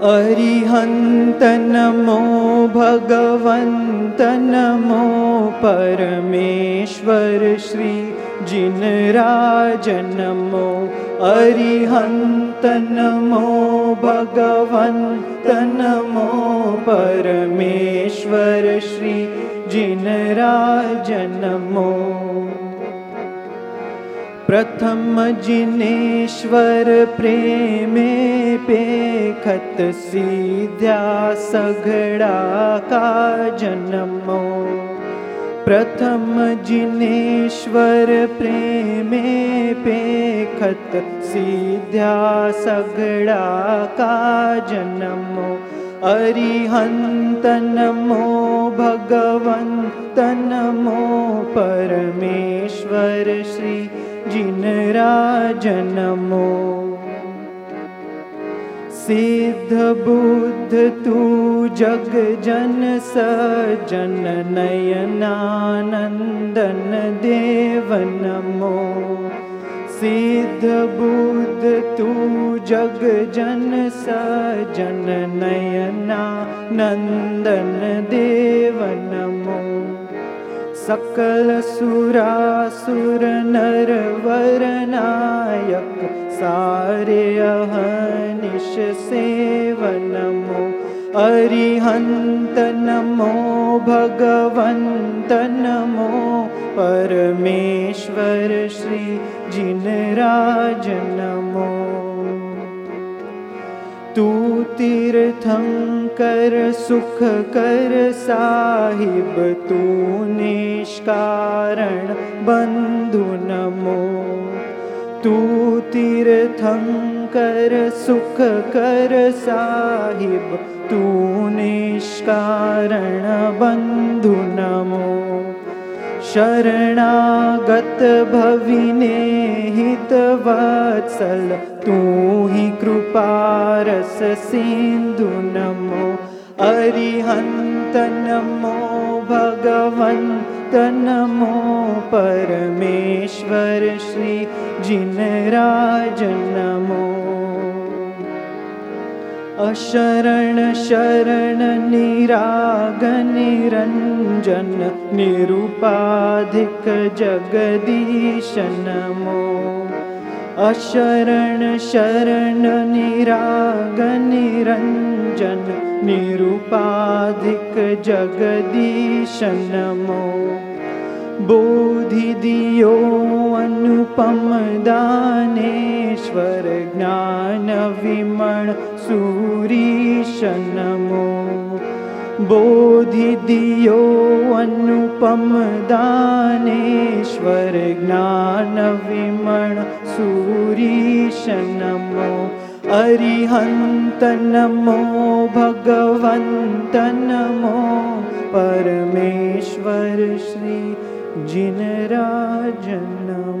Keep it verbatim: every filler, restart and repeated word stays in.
अरिहंत नमो भगवंत नमो परमेश्वर श्री जिनराज नमो। अरिहंत नमो भगवंत नमो परमेश्वर श्री जिनराज नमो। प्रथम जिनेश्वर प्रेमे पेखत सीध्या सघड़ा का जन्मो। प्रथम जिनेश्वर प्रेमे पेखत सीध्या सघड़ा का जन्मो। अरिहंत नमो भगवंत नमो परमेश्वर श्री जिनराज नमो। सिद्ध बुद्ध तू जग जन सजन नयनानंदन देव नमो। सिद्ध बुद्ध तू जग जन सजन नयनानंदन देव नमो। सकल सुरासुर नर वर नायक सारे अहनिश सेव नमो। अरिहंत नमो भगवंत नमो परमेश्वर श्री जिनराज नमो। तू तीर्थंकर सुख कर साहिब तू निष्कारण बंधु नमो। तू तीर्थंकर सुख कर साहिब तू निष्कारण बंधु नमो। शरणागत भविने हित वत्सल तू ही कृपारस सिंधु नमो। अरिहंत नमो भगवंत नमो परमेश्वर श्री जिनराज नमो। अशरण शरण निराग निरंजन निरुपाधिक जगदीश नमो। अशरण शरण निराग निरंजन निरुपाधिक जगदीश नमो। बोधि दियो अनुपम दानेश्वर ज्ञान विमण सूरीश नमो। बोधि दियो अनुपम दानेश्वर ज्ञान विमण सूरीश नमो। अरिहंत नमो भगवंत नमो परमेश्वर श्री जिनराज नमो।